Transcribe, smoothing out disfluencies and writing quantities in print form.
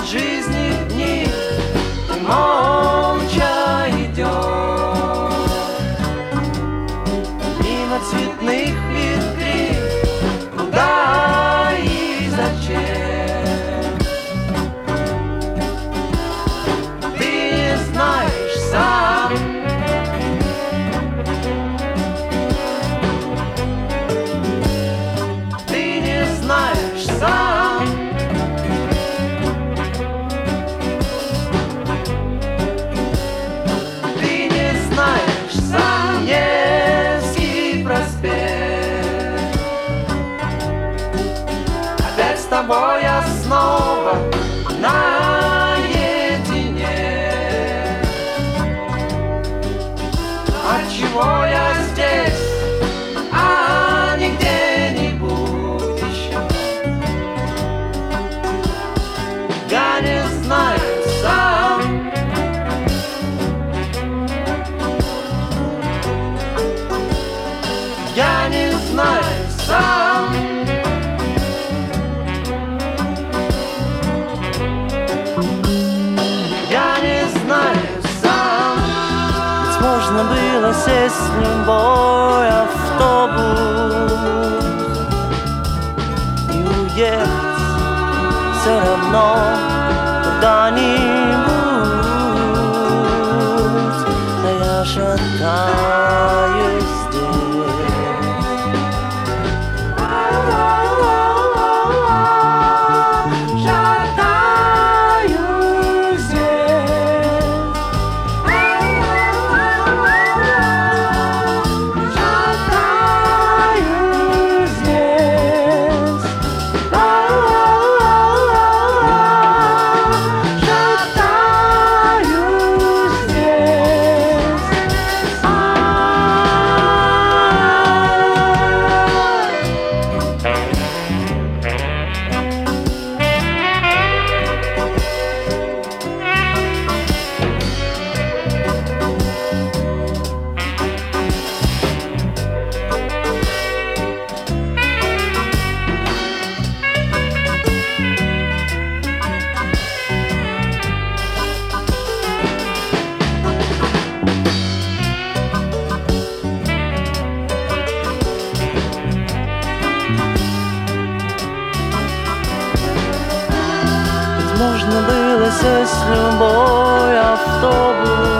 жизни дни, ты молча идешь мимо цветных витрин. Куда и зачем? Ты не знаешь сам. Ты не знаешь сам. Ты не знаешь сам. Невский проспект. Опять с тобой я снова наедине. Отчего я здесь, а не где-нибудь еще? Я не знаю сам. Я не знаю сам. Я не знаю сам. Ведь можно было сесть в любой автобус и уехать все равно куда-нибудь. А я шатаюсь можно было сесть в любой автобус